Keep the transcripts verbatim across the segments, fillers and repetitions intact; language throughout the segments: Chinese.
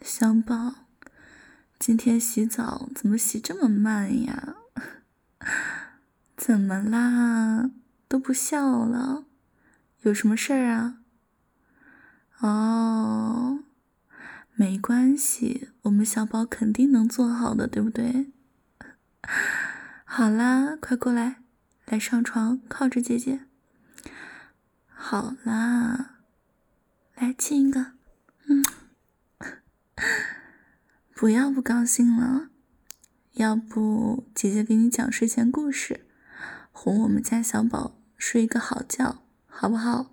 小宝，今天洗澡怎么洗这么慢呀？怎么啦？都不笑了？有什么事儿啊？哦，没关系，我们小宝肯定能做好的，对不对？好啦，快过来，来上床，靠着姐姐。好啦，来亲一个。嗯，不要不高兴了，要不姐姐给你讲睡前故事，哄我们家小宝睡一个好觉，好不好？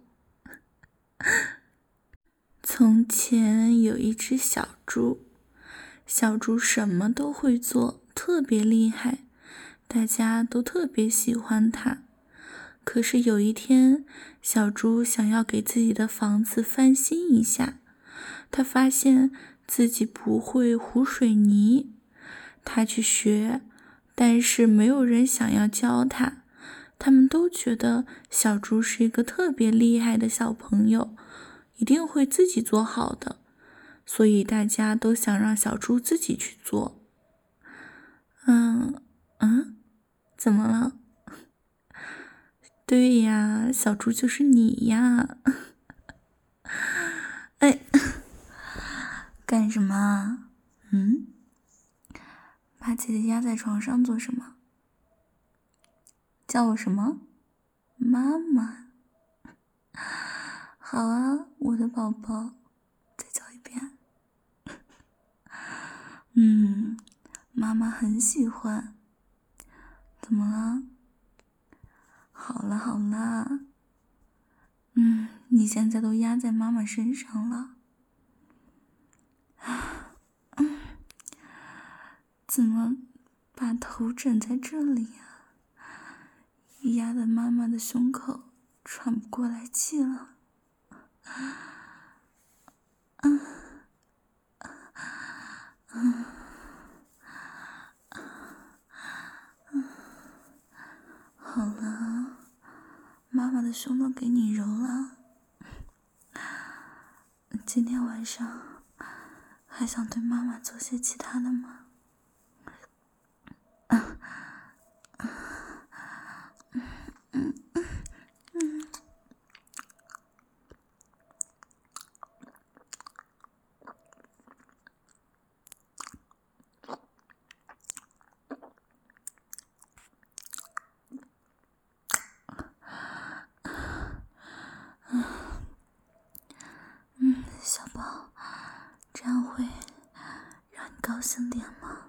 从前有一只小猪，小猪什么都会做，特别厉害，大家都特别喜欢它。可是有一天，小猪想要给自己的房子翻新一下，他发现自己不会糊水泥，他去学，但是没有人想要教他，他们都觉得小猪是一个特别厉害的小朋友，一定会自己做好的，所以大家都想让小猪自己去做。嗯嗯，怎么了？对呀，小猪就是你呀！哎，干什么？嗯？把姐姐压在床上做什么？叫我什么？妈妈。好啊，我的宝宝，再叫一遍。嗯，妈妈很喜欢。怎么了？好了好了。嗯，你现在都压在妈妈身上了。嗯，怎么把头枕在这里呀？压得妈妈的胸口喘不过来气了。嗯嗯嗯，好了，妈妈的胸都给你揉了。今天晚上还想对妈妈做些其他的吗？啊嗯嗯嗯嗯，小宝，这样会让你高兴点吗？